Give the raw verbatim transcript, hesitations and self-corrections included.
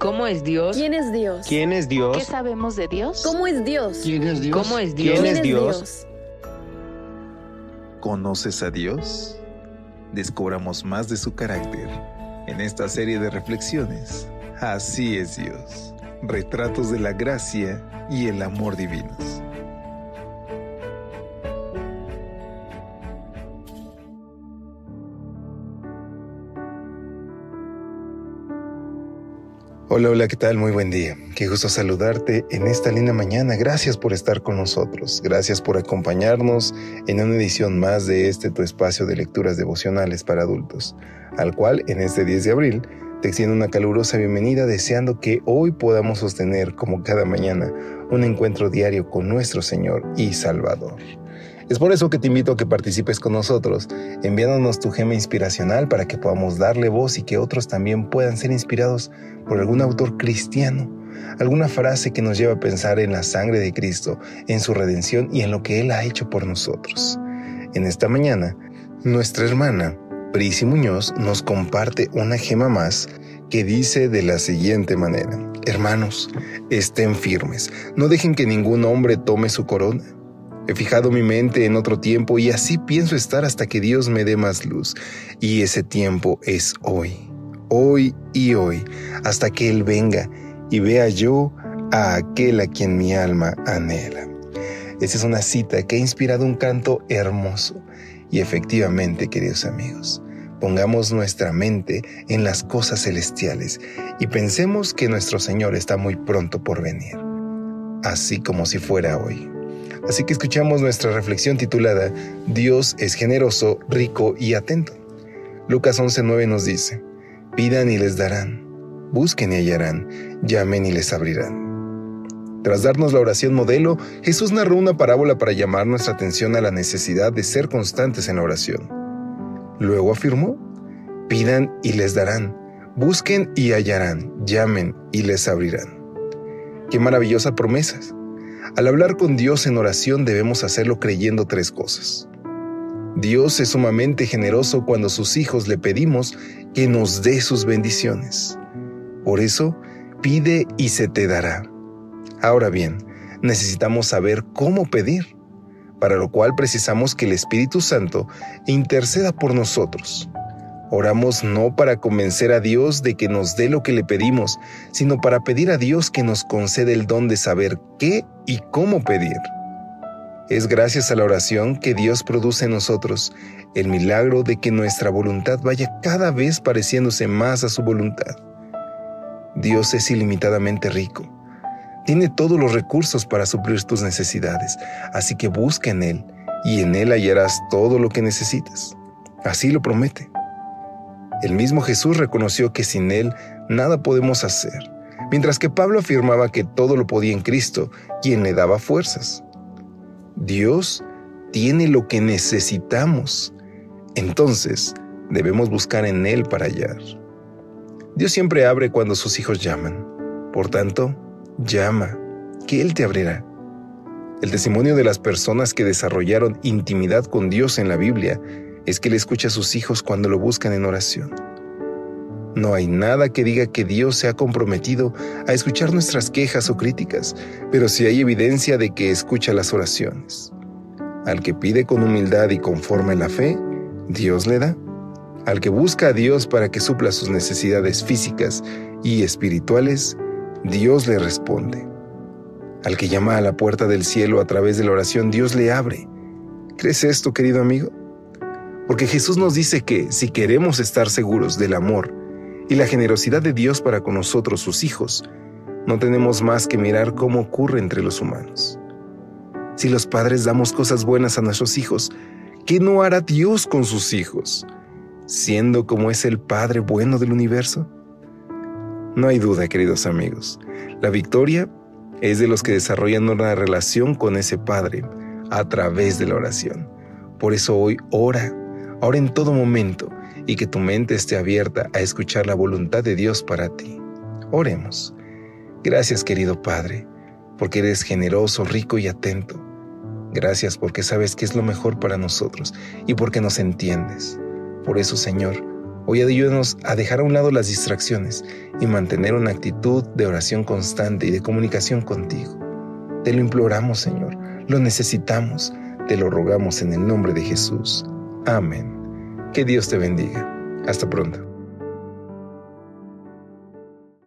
¿Cómo es Dios? ¿Quién es Dios? ¿Quién es Dios? ¿Qué sabemos de Dios? ¿Cómo es Dios? ¿Quién es Dios? ¿Cómo es Dios? ¿Quién es ¿Quién Dios? ¿Conoces a Dios? Descubramos más de su carácter en esta serie de reflexiones. Así es Dios. Retratos de la gracia y el amor divinos. Hola, hola, ¿qué tal? Muy buen día. Qué gusto saludarte en esta linda mañana. Gracias por estar con nosotros. Gracias por acompañarnos en una edición más de este tu espacio de lecturas devocionales para adultos, al cual en este diez de abril te extiendo una calurosa bienvenida, deseando que hoy podamos sostener, como cada mañana, un encuentro diario con nuestro Señor y Salvador. Es por eso que te invito a que participes con nosotros, enviándonos tu gema inspiracional para que podamos darle voz y que otros también puedan ser inspirados por algún autor cristiano, alguna frase que nos lleve a pensar en la sangre de Cristo, en su redención y en lo que Él ha hecho por nosotros. En esta mañana, nuestra hermana Prisi Muñoz nos comparte una gema más que dice de la siguiente manera: hermanos, estén firmes, no dejen que ningún hombre tome su corona. He fijado mi mente en otro tiempo y así pienso estar hasta que Dios me dé más luz. Y ese tiempo es hoy, hoy y hoy, hasta que Él venga y vea yo a aquel a quien mi alma anhela. Esa es una cita que ha inspirado un canto hermoso. Y efectivamente, queridos amigos, pongamos nuestra mente en las cosas celestiales y pensemos que nuestro Señor está muy pronto por venir, así como si fuera hoy. Así que escuchamos nuestra reflexión titulada Dios es generoso, rico y atento. Lucas once nueve nos dice: pidan y les darán, busquen y hallarán, llamen y les abrirán. Tras darnos la oración modelo, Jesús narró una parábola para llamar nuestra atención a la necesidad de ser constantes en la oración. Luego afirmó: pidan y les darán, busquen y hallarán, llamen y les abrirán. ¡Qué maravillosas promesas! Al hablar con Dios en oración debemos hacerlo creyendo tres cosas. Dios es sumamente generoso cuando sus hijos le pedimos que nos dé sus bendiciones. Por eso, pide y se te dará. Ahora bien, necesitamos saber cómo pedir, para lo cual precisamos que el Espíritu Santo interceda por nosotros. Oramos no para convencer a Dios de que nos dé lo que le pedimos, sino para pedir a Dios que nos conceda el don de saber qué y cómo pedir. Es gracias a la oración que Dios produce en nosotros el milagro de que nuestra voluntad vaya cada vez pareciéndose más a su voluntad. Dios es ilimitadamente rico. Tiene todos los recursos para suplir tus necesidades, así que busca en Él y en Él hallarás todo lo que necesitas. Así lo promete. El mismo Jesús reconoció que sin Él nada podemos hacer, mientras que Pablo afirmaba que todo lo podía en Cristo, quien le daba fuerzas. Dios tiene lo que necesitamos, entonces debemos buscar en Él para hallar. Dios siempre abre cuando sus hijos llaman, por tanto, llama, que Él te abrirá. El testimonio de las personas que desarrollaron intimidad con Dios en la Biblia es que Él escucha a sus hijos cuando lo buscan en oración. No hay nada que diga que Dios se ha comprometido a escuchar nuestras quejas o críticas, pero sí hay evidencia de que escucha las oraciones. Al que pide con humildad y conforme a la fe, Dios le da. Al que busca a Dios para que supla sus necesidades físicas y espirituales, Dios le responde. Al que llama a la puerta del cielo a través de la oración, Dios le abre. ¿Crees esto, querido amigo? Porque Jesús nos dice que, si queremos estar seguros del amor y la generosidad de Dios para con nosotros, sus hijos, no tenemos más que mirar cómo ocurre entre los humanos. Si los padres damos cosas buenas a nuestros hijos, ¿qué no hará Dios con sus hijos, siendo como es el Padre bueno del universo? No hay duda, queridos amigos, la victoria es de los que desarrollan una relación con ese Padre a través de la oración. Por eso hoy ora, ora en todo momento, y que tu mente esté abierta a escuchar la voluntad de Dios para ti. Oremos. Gracias, querido Padre, porque eres generoso, rico y atento. Gracias porque sabes que es lo mejor para nosotros y porque nos entiendes. Por eso, Señor, Hoy ayúdanos a dejar a un lado las distracciones y mantener una actitud de oración constante y de comunicación contigo. Te lo imploramos, Señor, lo necesitamos, te lo rogamos en el nombre de Jesús. Amén. Que Dios te bendiga. Hasta pronto.